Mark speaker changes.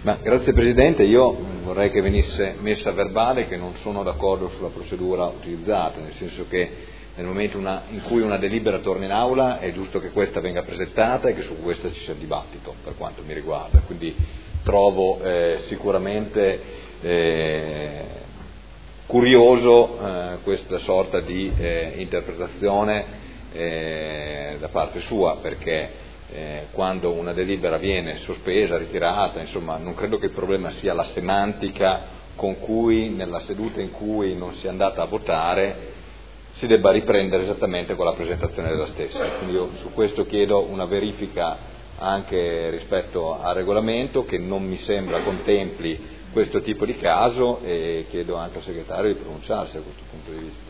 Speaker 1: Grazie Presidente, io vorrei che venisse messa a verbale che non sono d'accordo sulla procedura utilizzata, nel senso che nel momento in cui una delibera torna in aula è giusto che questa venga presentata e che su questa ci sia dibattito, per quanto mi riguarda, quindi trovo sicuramente curioso questa sorta di interpretazione da parte sua, perché quando una delibera viene sospesa, ritirata, insomma non credo che il problema sia la semantica con cui nella seduta in cui non si è andata a votare si debba riprendere esattamente con la presentazione della stessa. Quindi io su questo chiedo una verifica anche rispetto al regolamento, che non mi sembra contempli questo tipo di caso, e chiedo anche al segretario di pronunciarsi a questo punto di vista.